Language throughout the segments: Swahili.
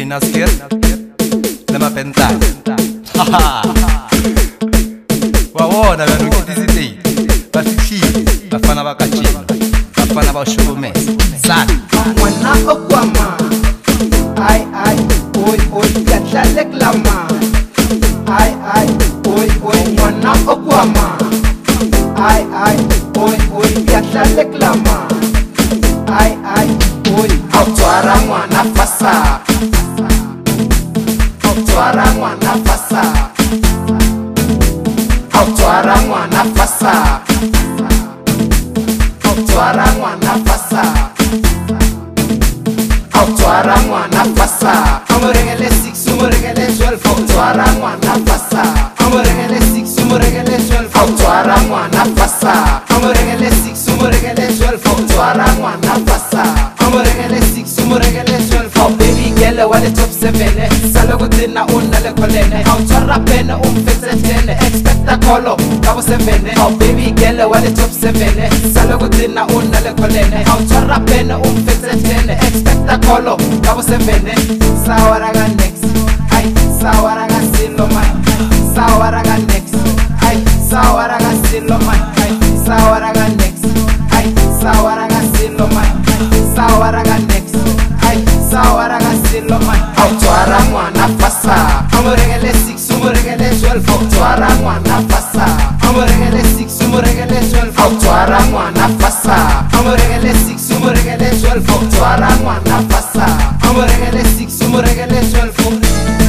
Naskir lama pentai wawona vanhu ngitizitei vafikhile vafana vakachena vafana vashukumeza sana mwana okwama ai oi yahlale kulama ai oi mwana okwama ai oi yahlale kulama ai oi awutwara mwana fasa awutwara mwana fasa awutwara mwana fasa awutwara mwana fasa awutwara mwana fasa amuregele 6 umuregele 12 awutwara mwana fasa amuregele 6 umuregele 12 awutwara mwana fasa amuregele 6 umuregele 12 awutwara mwana fasa amuregele 6 umuregele 12 oh baby girl wale top 7 salokudina unale kolene awutwara pene umfetsetene expect a call kabo 7 oh baby girl wale top 7 salokudina unale kolene awutwara pene umfetsetene expect a call kabo 7 sawaraga next ay sawaraga siloman sawaraga next ay sawaraga siloman ay sawaraga next ay sawaraga siloman sawaraga next ay sawaraga siloman awutwara mwana fasa amuregele 6 umuregele 12 awutwara mwana fasa amuregele 6 umuregele 12 awutwara mwana fasa amuregele 6 umuregele 12 awutwara mwana fasa amuregele 6 umuregele 12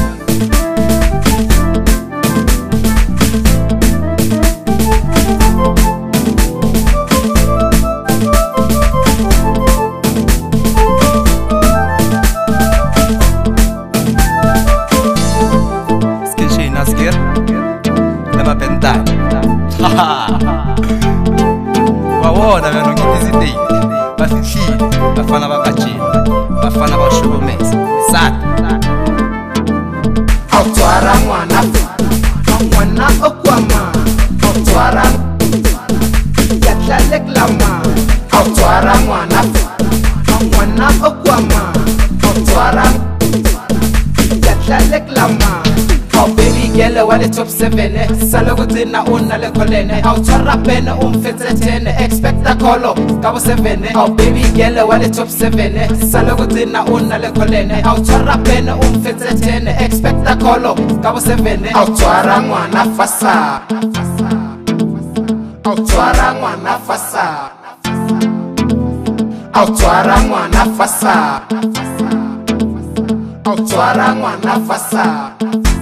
Naskir lama pentai wawona vanhu ngitizitei vafikhile vafana vakachena vafana vashukumeza sana awutwara mwana okwama awutwara yahlale kulama awutwara mwana okwama awutwara yahlale kulama oh baby girl wale top 7 salokudina unale kolene awutwara pene umfetsetene expect a call kabo 7 oh baby girl wale top 7 salokudina unale kolene awutwara pene umfetsetene expect a call kabo 7 awutwara mwana fasa awutwara mwana fasa awutwara mwana fasa awutwara mwana fasa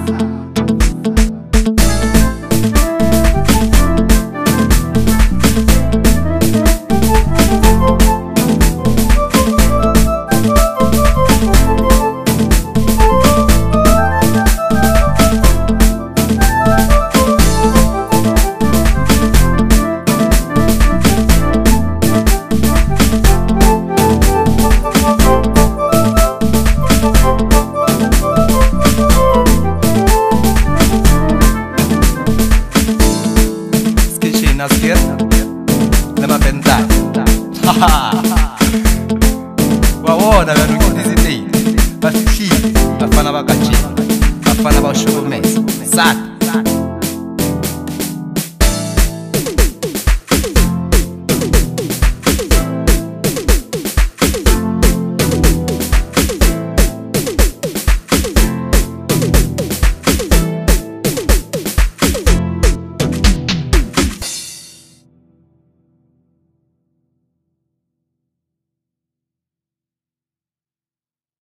Naskir lama pentai wawona vanhu ngitizitei vafikhile vafana vakachena vafana vashukumeza sana